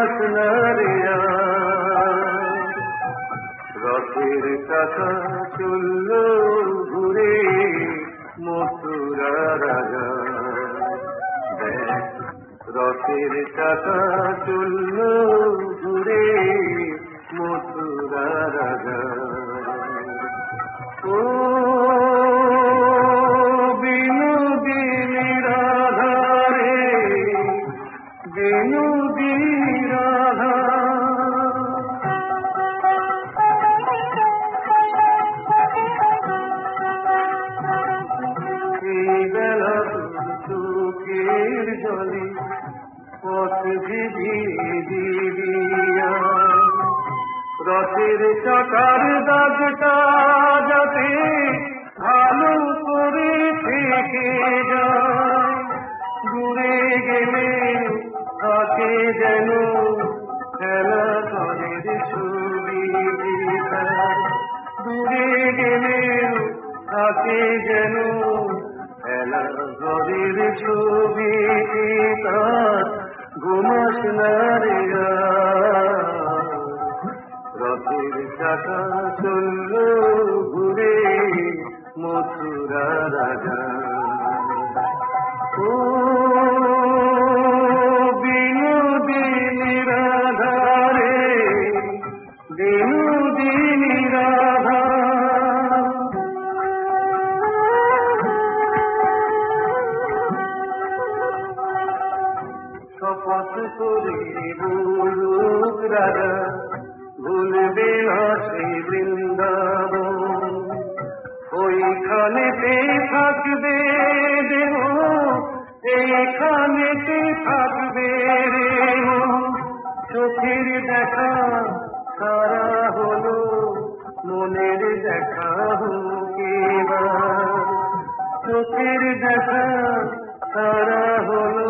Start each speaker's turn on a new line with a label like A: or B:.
A: ঘুমাস না রে রথের চাকা চলল ঘুরে মথুরা রাজা দেখ রথের চাকা চলল ঘুরে মথুরা রাজা ও বিনোদিনী রাধা রে বিনোদিনী রাধা এই বেলা চোখের জলে পথ ভিজিয়া রথের চাকার দাগটা যাতে ভালো করে থেকে যায় দূরে গেলে তাকে যেন খেলা ঘরের ছবি দূরে গেলে তাকে যেন খেলা ঘরের ছবি তার ঘুমাস না রে রথের চাকা চলল ঘুরে মথুরা রাজা ও বিনোদিনী রাধা রে বিনোদিনী রাধা শপথ করে বলুক রাজা ভুলবে না সেই বৃন্দাবন ওইখানেতে থাকবে দেহ এইখানেতে থাকবে চোখের দেখা সারা হলো মনের দেখা হোক চোখের দেখা সারা হলো